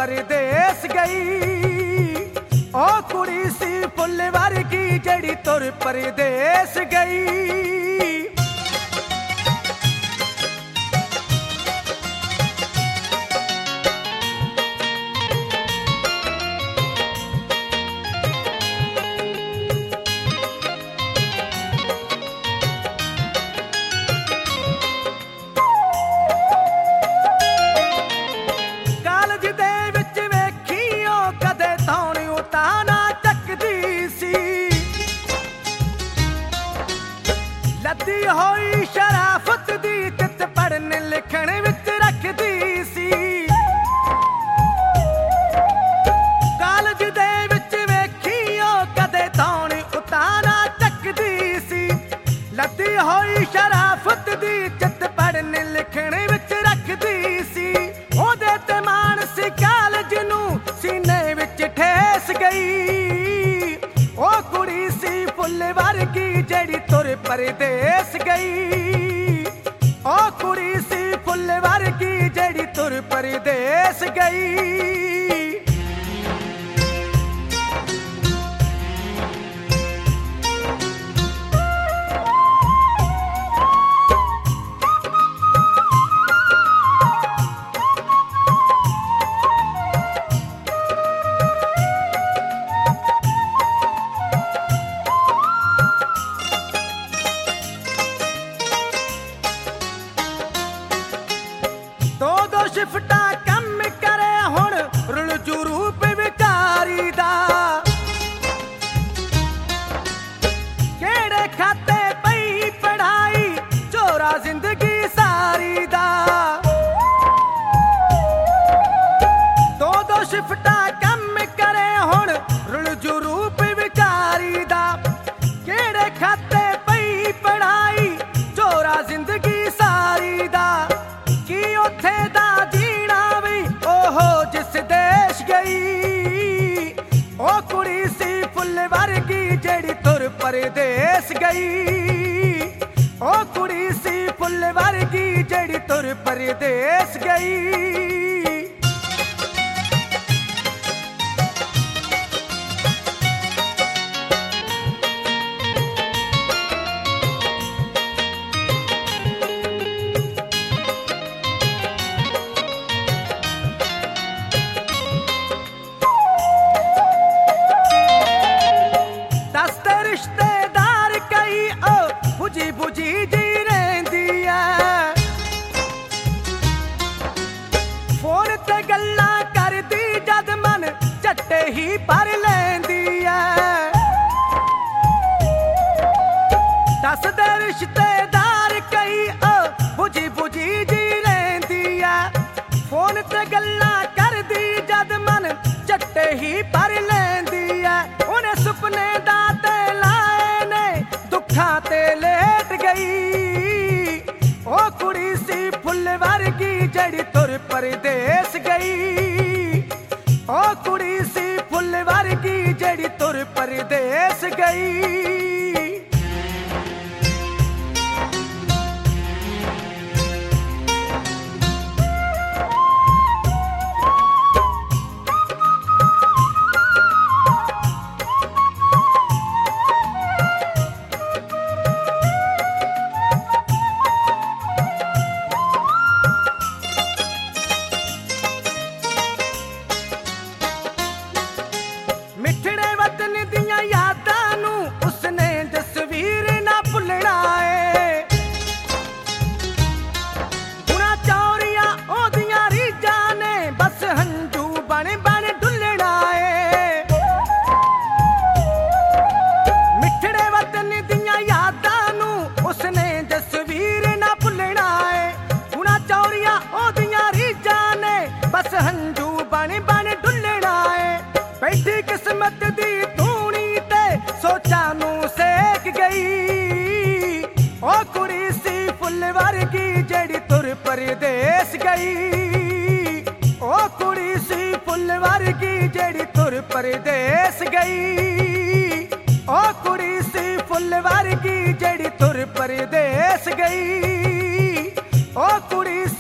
परदेस गई। ओ कुड़ी सी फुल वर्गी जड़ी तुर परदेस गई। लद्दी होई शराफत दी चित पढ़न लिखण विच रखदी सी। कालज दे विच वेखियो कदे धौनी उताना चकदी सी। लद्दी होई शराफत दी चित पढ़न लिखण विच रखदी सी। ओदे ते मान सी कालज नूं सीने विच ठेस गई। ओ कुड़ी सी फुल वर्गी जड़ी तुर परदेस गई। ओ कुड़ी सी फुल वर्गी जड़ी तुर परदेस गई। दो शिफ्टा कम करे हुण रुलजू रूप विकारी दा। केड़े खाते पई पढ़ाई चोरा जिंदगी सारी दा। दो शिफ्टा कम करे हुण रुलजू रूप विकारी दा। केड़े खाते पई पढ़ाई चोरा जिंदगी सारी दा। की उथे दा जीना भी ओहो जिस देश गई। ओ कुड़ी सी फुल वर्गी जड़ी तुर परदेस गई। ओ कुड़ी सी फुल वर्गी जड़ी तुर परदेस गई। रिश्तेदार कई ओ बुझी बुझी जी रहंदी है। फोन ते गल्ला करदी जद मन झट्टे ही भर लैंदी है। दस दे रिश्तेदार कई ओ बुझी बुझी जी रहंदी है। फोन ते गल्ला करदी जद मन झट्टे ही भर लैंदी है। उन्हें सुपने दा ते लेट गई। ओ कुड़ी सी फुल वर्गी जड़ी तुर परदेस गई। ओ कुड़ी सी फुल वर्गी जड़ी तुर परदेस गई। मिठड़े वतन दियां यादां नूं उसने तस्वीर ना भुलना है। हुणा चौरिया ओदियां रीजां ने बस हंजू बन बन डुलना है। मिठड़े वतन दियां यादां नूं उसने तस्वीर ना भुलना है। हुणा चौरिया ओदियां रीजां ने बस हंजू बन बन डुलना है। बैठी किस्मत दी धूनी ते सोचा नूं सेक गई। ओ कुड़ी सी फुल वर्गी जड़ी तुर परदेस गई। ओ कुड़ी सी फुल वर्गी जड़ी तुर परदेस गई। ओ कुड़ी सी फुल वर्गी जड़ी तुर परदेस गई। ओ कुड़ी